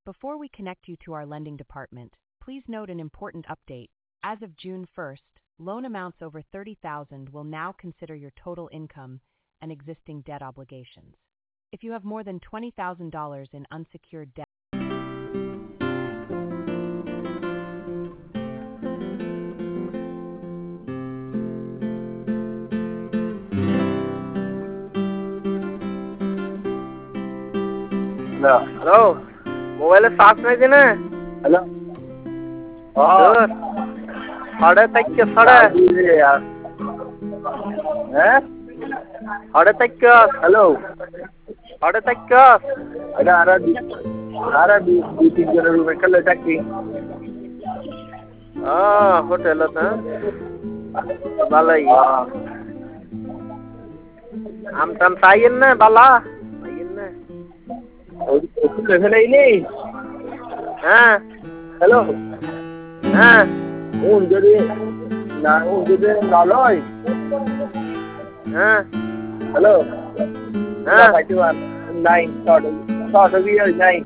Before we connect you to our lending department, please note an important update. As of June 1st, loan amounts over $30,000 will now consider your total income and existing debt obligations. If you have more than $20,000 in unsecured debt, Hello. Mobile charge नहीं देना है. Hello Sir. साढ़े तक के साढ़े. यार हैं साढ़े तक के. हेलो साढ़े तक के. अरे दो तीन जन रुपए कर ले टैक्सी होटल था. बालाई. हम साइन ना बाला. साइन ना. उसको ले नहीं हाँ. हेलो हाँ. उन जदे नालोय हाँ. हेलो हाँ. 9 start भी है 9